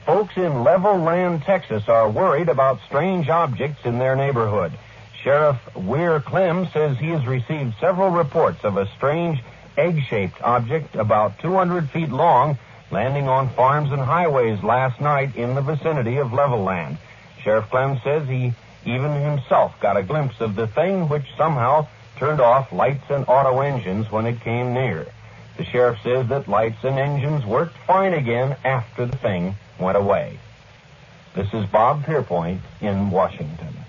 Folks in Level-Land, Texas are worried about strange objects in their neighborhood. Sheriff Weir Clem says he has received several reports of a strange egg-shaped object about 200 feet long landing on farms and highways last night in the vicinity of Level-Land. Sheriff Clem says he even himself got a glimpse of the thing, which somehow turned off lights and auto engines when it came near. The sheriff says that lights and engines worked fine again after the thing went away. This is Bob Pierpoint in Washington.